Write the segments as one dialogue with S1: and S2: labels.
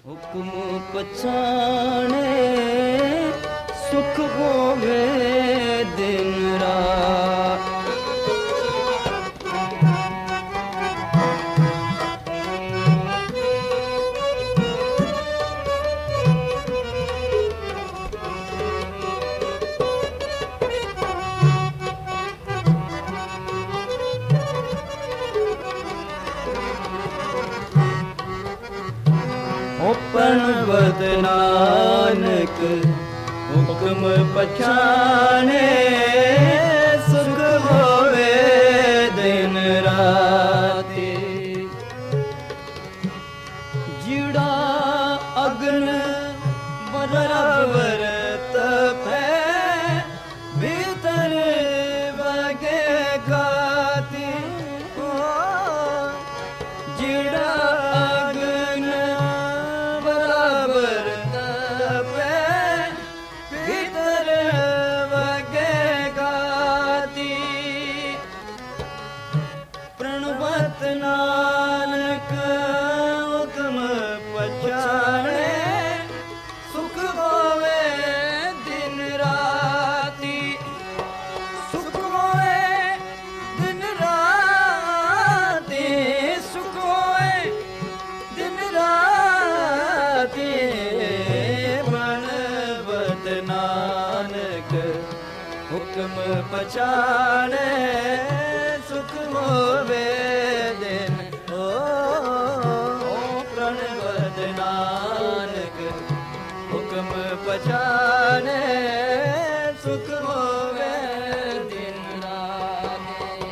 S1: हुक्म पछाणे सुख होवे दिन रात। प्रणवत नानक हुक्म पछाणे सुख होवे दिन राति। जीड़ा अग्न बराबर तपे भीतर वगे गाती। जीड़ा नानक हुक्म पछाणे सुख होवे दिन राति। सुख होवे दिन राति। सुख होवे दिन राति। प्रणवत नानक हुक्म पछाणे सुख होवे पछाणे सुख होवे दिन राति।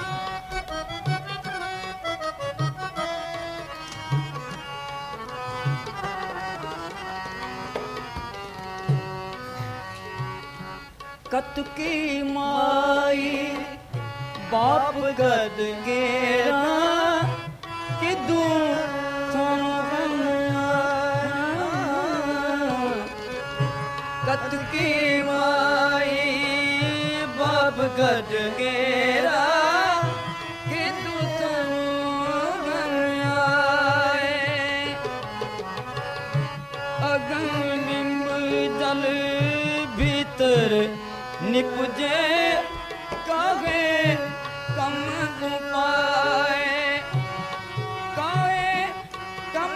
S1: कतकी माई बाप गद गेरा किदू कतकी माई बाप गद गेरा किदू आए। अगन निम्ब जल भीतर निपजे काहे कम पाए। काहे कम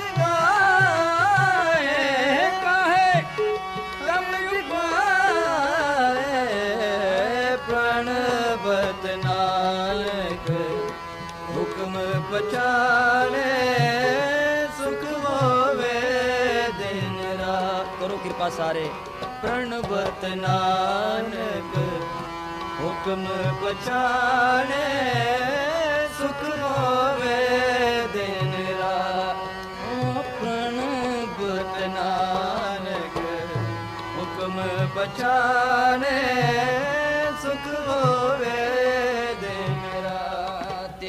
S1: प्रणवत नानक हुक्म पछाणे सुख होवे दिन रात। करो कृपा सारे। प्रणवत नानक हुक्म पछाणे सुख होवे दिन रात। प्रणवत नानक हुक्म पछाणे सुख होवे दिन राति।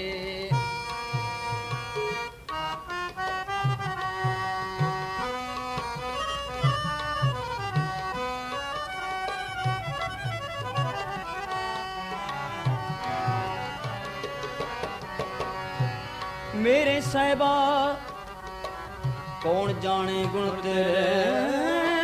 S1: मेरे साहिबा कौन जाने गुण तेरे।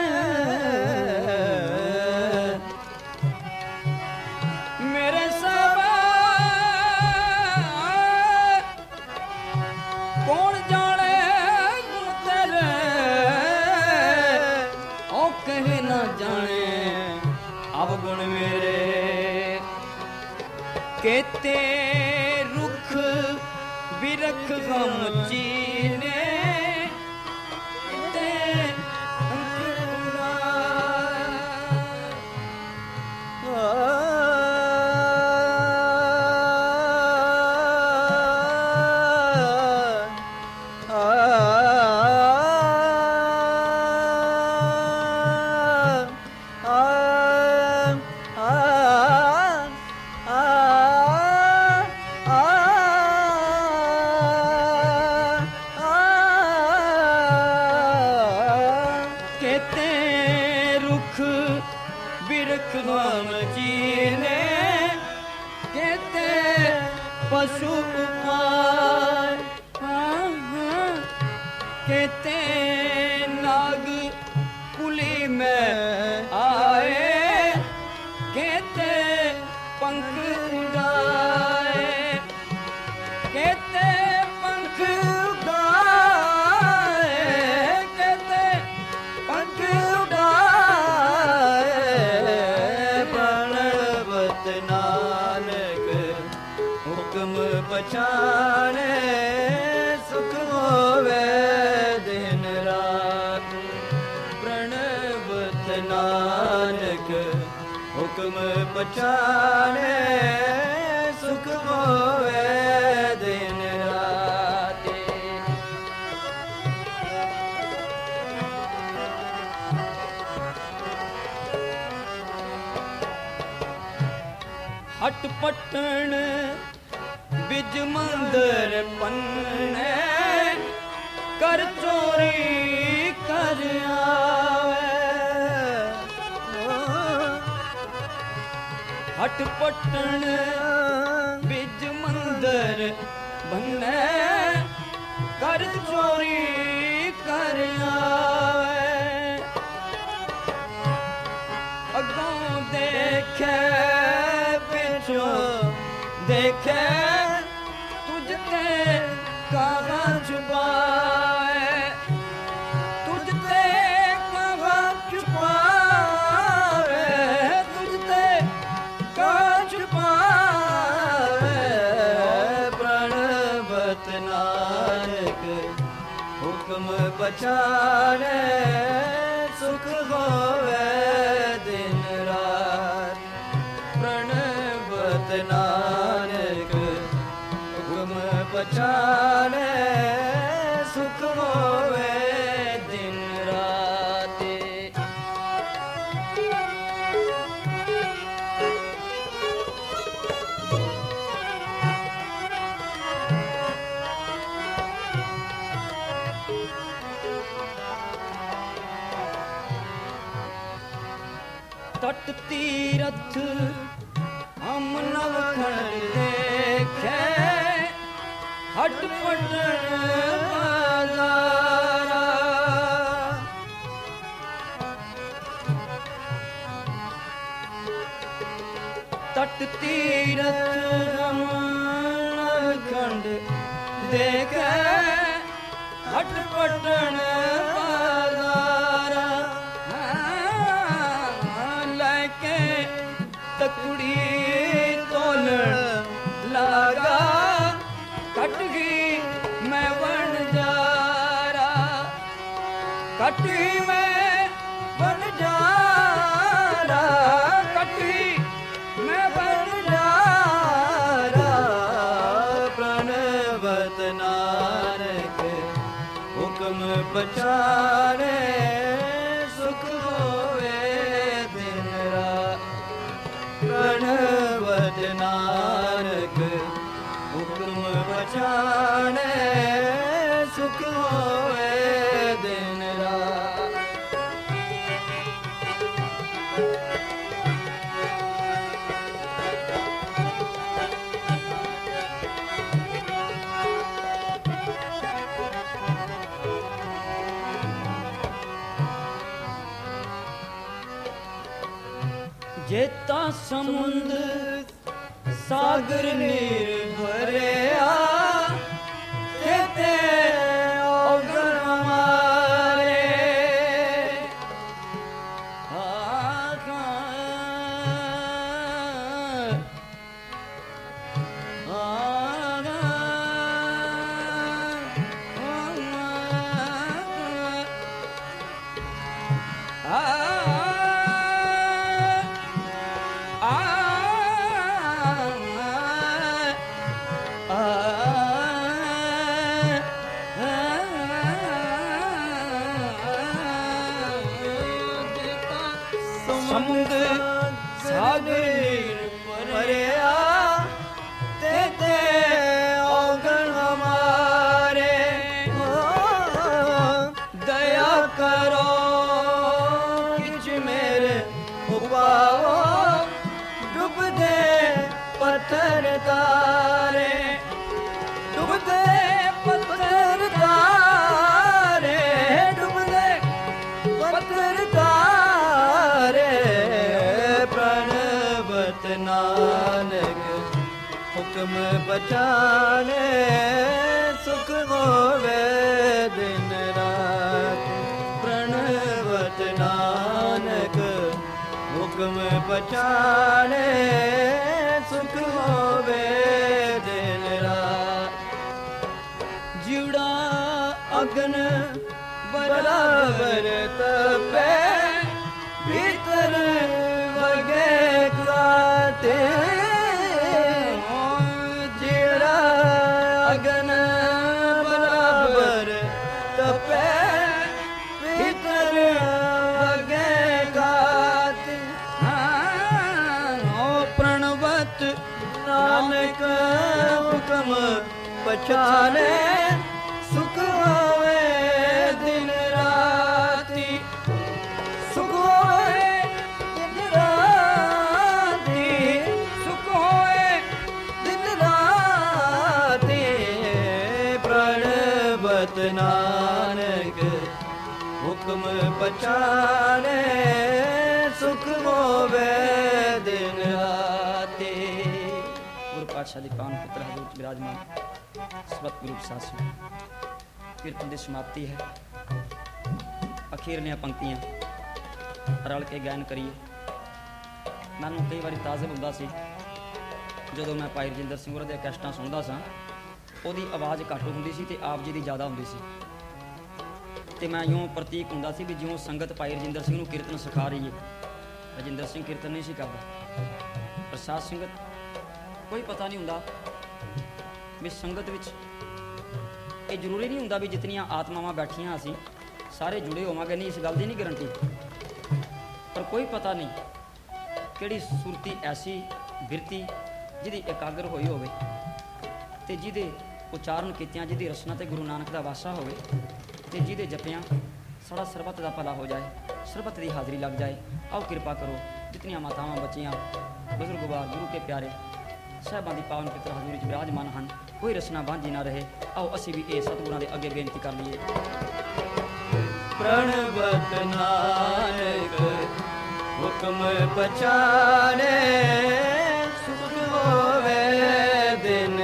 S1: अवगुण मेरे केते रुख बिरख गम चीने पशु कहते नाग कुली में आए, कहते पंख उड़ाए, कहते पंख उड़ाए, कहते पंख उड़ाए। प्रणवत नानक हुक्म पछाने, सुख होवे दिन रात। प्रणवत नानक हुक्म पछाने, सुख होवे दिन रात। हट पटन बिज मंदिर पन्ने, कर चोरी कर आवे। हट पटन बिज मंदिर भन्ने, कर चोरी कर आवे। अगों देखे पिछों देखे, तुझते कहाँ छुपाए, तुझते कहाँ छुपाए, तुझते कहाँ छुपाए। प्रणवत नानक हुक्म पछाने, सुख होवे दिन रात। प्रणवत नानक हुक्म पछाने, सुख होवे दिन रात। तट तीरथ हम नवखंड देखे, हट पटन बाजारा। तट तीरथ हम नवखंड देखे, हट पटन बाजारा। लैके तकुड़ी तोलन लागा, कटगी मैं बन जा रहा, कटगी मैं बन जा रहा, कटगी मैं बन जा रहा। प्रणवत नानक हुक्म पछाने, सुख होवे दिन रात। प्रणवत नानक हुक्म पछाने, सुख होवे दिन रात। जेता समुद्र सागर नीर भरिया, कहते ओगन हमारे। आ ਪਛਾਣੇ ਸੁਖ ਹੋਵੇ ਦਿਨ ਰਾਤ ਪ੍ਰਣਵਤ ਨਾਨਕ ਹੁਕਮ ਪਛਾਣੇ ਸੁਖ ਹੋਵੇ ਦਿਨ ਰਾਤ ਜਿਉੜਾ ਅਗਨ ਬਰਾਬਰ ਤਪੇ ਭੀਤਰ ਵਗੇ ਕਾਤੇ ਜਿਹੜਾ ਅਗਨ ਬਰਾਬਰ ਤਪੇ ਭੀਤਰ ਵਗੇ ਕਾਤੇ ਪ੍ਰਣਵਤ ਨਾਨਕ ਹੁਕਮ ਪਛਾਣੇ ਸੁਖ ਹੋਵੇ ਦਿਨ ਰਾਤੀ ਸੁਖ ਹੋਵੇ ਦਿਨ ਰਾਤੀ ਸੁਖ ਹੋਵੇ ਦਿਨ ਰਾਤੀ ਪ੍ਰਣਵਤ ਨਾਨਕ ਹੁਕਮ ਪਛਾਣੇ ਸੁਖ ਹੋਵੇ ਦਿਨ ਰਾਤੀ। ਗੁਰੂ ਪਾਤਸ਼ਾਹ ਦੇ ਪਾਵਨ ਪੁੱਤਰ ਹਜ਼ੂਰ ਚ ਬਿਰਾਜਮਾਨ ਸਤਿਗੁਰੂ ਸਾਸੀ ਕੀਰਤਨ ਦੀ ਸਮਾਪਤੀ ਹੈ। ਅਖੀਰਲੀਆਂ ਪੰਕਤੀਆਂ ਰਲ ਕੇ ਗਾਇਨ ਕਰੀਏ। ਮੈਨੂੰ ਕਈ ਵਾਰੀ ਤਾਜ਼ਬ ਹੁੰਦਾ ਸੀ ਜਦੋਂ ਮੈਂ ਭਾਈ ਰਜਿੰਦਰ ਸਿੰਘ ਹੋਰਾਂ ਦੀਆਂ ਕੈਸਟਾਂ ਸੁਣਦਾ ਸਾਂ, ਉਹਦੀ ਆਵਾਜ਼ ਘੱਟ ਹੁੰਦੀ ਸੀ ਤੇ ਆਪ ਜੀ ਦੀ ਜ਼ਿਆਦਾ ਹੁੰਦੀ ਸੀ, ਤੇ ਮੈਂ ਇਉਂ ਪ੍ਰਤੀਕ ਹੁੰਦਾ ਸੀ ਵੀ ਜਿਉਂ ਸੰਗਤ ਭਾਈ ਰਜਿੰਦਰ ਸਿੰਘ ਨੂੰ ਕੀਰਤਨ ਸਿਖਾ ਰਹੀ ਹੈ। ਰਜਿੰਦਰ ਸਿੰਘ ਕੀਰਤਨ ਨਹੀਂ ਸੀ ਕਰਦਾ, ਪ੍ਰਸਾਦ ਸੰਗਤ ਕੋਈ ਪਤਾ ਨਹੀਂ ਹੁੰਦਾ ਵੀ ਸੰਗਤ ਵਿੱਚ ਇਹ ਜ਼ਰੂਰੀ ਨਹੀਂ ਹੁੰਦਾ ਵੀ ਜਿਤਨੀਆਂ ਆਤਮਾਵਾਂ ਬੈਠੀਆਂ ਅਸੀਂ ਸਾਰੇ ਜੁੜੇ ਹੋਵਾਂਗੇ, ਨਹੀਂ ਇਸ ਗੱਲ ਦੀ ਨਹੀਂ ਗਰੰਟੀ, ਪਰ ਕੋਈ ਪਤਾ ਨਹੀਂ ਕਿਹੜੀ ਸੁਰਤੀ ਐਸੀ ਬਿਰਤੀ ਜਿਹਦੀ ਇਕਾਗਰ ਹੋਈ ਹੋਵੇ ਤੇ ਜਿਹਦੇ ਉਚਾਰਨ ਕੀਤਿਆਂ ਜਿਹਦੀ ਰਚਨਾ ਤੇ ਗੁਰੂ ਨਾਨਕ ਦਾ ਵਾਸਾ ਹੋਵੇ ਤੇ ਜਿਹਦੇ ਜਪਿਆਂ ਸਾਡਾ ਸਰਬੱਤ ਦਾ ਭਲਾ ਹੋ ਜਾਏ, ਸਰਬੱਤ ਦੀ ਹਾਜ਼ਰੀ ਲੱਗ ਜਾਏ। ਆਓ ਕਿਰਪਾ ਕਰੋ ਜਿਤਨੀਆਂ ਮਾਤਾਵਾਂ ਬੱਚੀਆਂ ਬਜ਼ੁਰਗਵਾਰ ਗੁਰੂ ਕੇ ਪਿਆਰੇ ਸਾਹਿਬਾਂ ਦੀ ਪਾਵਨ ਪਿੱਤਰ ਹਜ਼ੂਰੀ ਵਿੱਚ ਬਿਰਾਜਮਾਨ ਹਨ, ਕੋਈ ਰਸਨਾ ਬਾਂਝੀ ਨਾ ਰਹੇ। ਆਓ ਅਸੀਂ ਵੀ ਇਹ ਸਤਿਗੁਰਾਂ ਦੇ ਅੱਗੇ ਬੇਨਤੀ ਕਰ ਲਈਏ।
S2: ਪ੍ਰਣਵਤ ਨਾਨਕ ਹੁਕਮ ਪਛਾਣੇ ਸੁਖ ਹੋਵੇ ਦਿਨ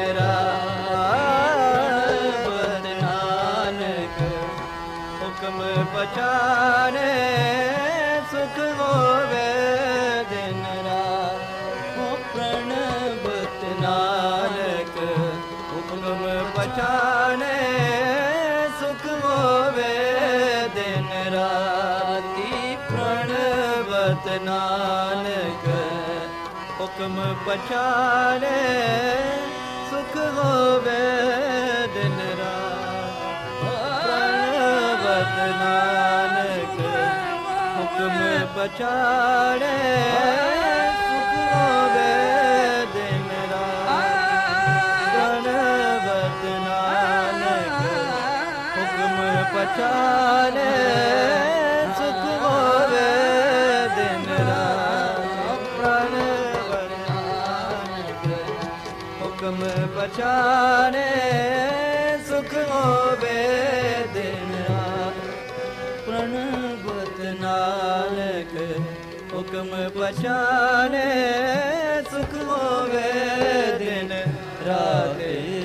S2: ਰਾਤ। ਪ੍ਰਣਵਤ ਨਾਨਕ ਹੁਕਮ ਪਛਾਣੇ ਸੁਖ ਹੋਵੇ ਦਿਨ ਰਾਤ। ਪ੍ਰਣਵਤ ਨਾਨਕ ਹੁਕਮ ਪਛਾਣੇ ਸੁਖ ਹੋਵੇ ਦਿਨ ਰਾਤੀ। ਪ੍ਰਣਵਤ ਨਾਨਕ ਹੁਕਮ ਪਛਾਣੇ ਸੁਖ ਹੋਵੇ ਦਿਨ ਰਾਤ। ਪ੍ਰਣਵਤ ਨਾਨਕ ਹੁਕਮ ਪਛਾਣੇ ਸੁਖ ਹੋਵੇ ਦਿਨ ਰਾਤ। ਪ੍ਰਣਵਤ ਨਾਨਕ ਹੁਕਮ ਪਛਾਣੇ ਸੁਖ ਹੋਵੇ ਦਿਨ ਰਾਤ। ਪ੍ਰਣਵਤ ਨਾਨਕ ਹੁਕਮ ਪਛਾਣੇ ਸੁਖ ਹੋਵੇ ਦਿਨ ਰਾਤ। ਪ੍ਰਣਵਤ ਨਾਨਕ ਹੁਕਮ ਪਛਾਣੇ ਸੁਖ ਹੋਵੇ ਦਿਨ ਰਾਤ।